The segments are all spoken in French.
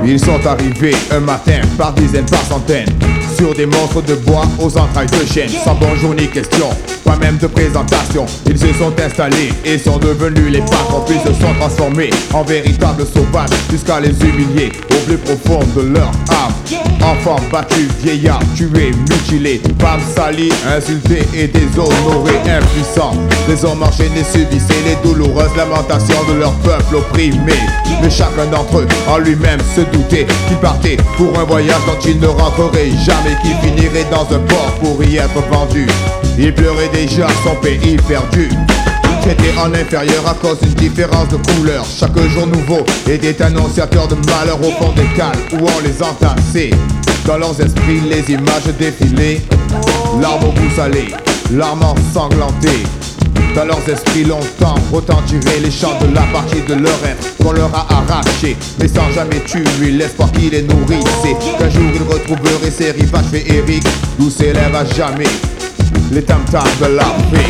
Ils sont arrivés un matin par dizaines, par centaines, sur des monstres de bois aux entrailles de chêne. Sans bonjour ni question, pas même de présentation. Ils se sont installés et sont devenus les patrons. Puis se sont transformés en véritables sauvages, jusqu'à les humilier au plus profond de leur âme. Enfants battus, vieillards tués, mutilés, femmes salies, insultées et déshonorées, impuissants. Les hommes enchaînés subissaient les douloureuses lamentations de leur peuple opprimé. Mais chacun d'entre eux en lui-même se doutait qu'il partait pour un voyage dont il ne rentrerait jamais, qu'il finirait dans un port pour y être vendu. Il pleurait déjà son pays perdu, traité en inférieur à cause d'une différence de couleur. Chaque jour nouveau était annonciateur de malheur au fond des cales où on les entassait. Dans leurs esprits les images défilaient, larmes au goût salé, larmes ensanglantées. Dans leurs esprits longtemps retentiraient les chants de la partie de leur être qu'on leur a arraché, mais sans jamais tuer l'espoir qui les nourrissait. Qu'un jour ils retrouveraient ces rivages féeriques d'où s'élèvent à jamais les tam-tams de l'Afrique.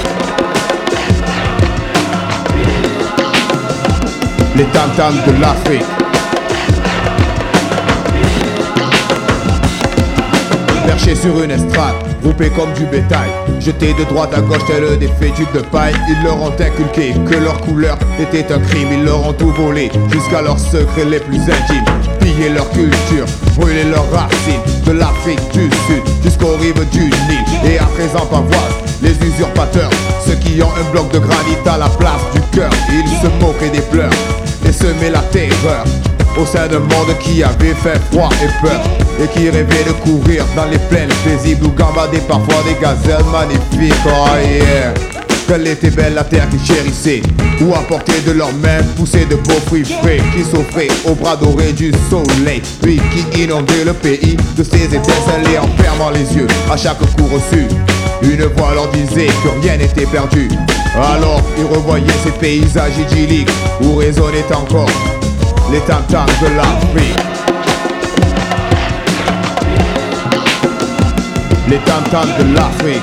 Les tam-tams de l'Afrique. Perchés sur une estrade, groupés comme du bétail, jetés de droite à gauche tels des fétus de paille. Ils leur ont inculqué que leur couleur était un crime. Ils leur ont tout volé jusqu'à leurs secrets les plus intimes, pillé leur culture, brûlé leurs racines. De l'Afrique du Sud jusqu'aux rives du Nil, et à présent pavoisent les usurpateurs, ceux qui ont un bloc de granit à la place du cœur. Ils se moquaient des pleurs et semaient la terreur au sein d'un monde qui avait fait froid et peur, et qui rêvait de courir dans les plaines paisibles où gambader parfois des gazelles magnifiques. Oh yeah, quelle était belle la terre qu'ils chérissaient, où à portée de leurs mains poussaient de beaux fruits frais qui s'offraient aux bras dorés du soleil, puis qui inondaient le pays de ses étincelles. Et en fermant les yeux à chaque coup reçu, une voix leur disait que rien n'était perdu. Alors ils revoyaient ces paysages idylliques où résonnaient encore les tam-tams de l'Afrique. Les tam-tams de l'Afrique.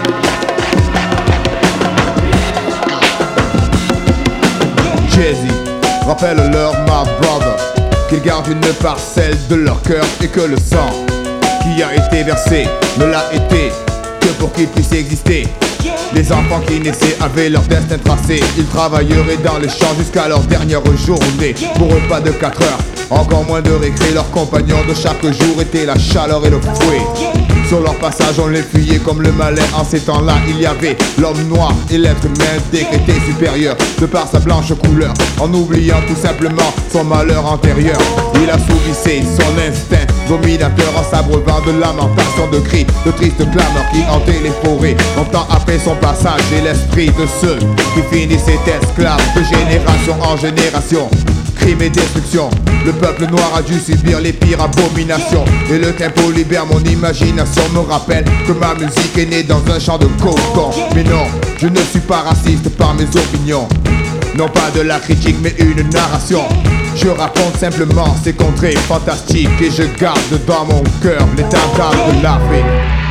Jay-Z, rappelle-leur, my brother, qu'ils gardent une parcelle de leur cœur et que le sang qui a été versé ne l'a été que pour qu'ils puissent exister. Les enfants qui naissaient avaient leur destin tracé. Ils travailleraient dans les champs jusqu'à leur dernière journée. Pour eux pas de 4 heures, encore moins de récré. Leurs compagnons de chaque jour étaient la chaleur et le fouet. Sur leur passage on les fuyait comme le malin. En ces temps-là il y avait l'homme noir et l'être humain décrété supérieur de par sa blanche couleur, en oubliant tout simplement son malheur antérieur. Il assouvissait son instinct dominateur en s'abreuvant de lamentations, de cris, de tristes clameurs qui hantaient les forêts. Longtemps après son passage, et l'esprit de ceux qui finissaient esclaves de génération en génération. Crime et destruction, le peuple noir a dû subir les pires abominations. Et le tempo libère mon imagination, me rappelle que ma musique est née dans un champ de coton. Mais non, je ne suis pas raciste par mes opinions, non pas de la critique mais une narration. Je raconte simplement ces contrées fantastiques et je garde dans mon cœur les tam-tams de l'Afrique.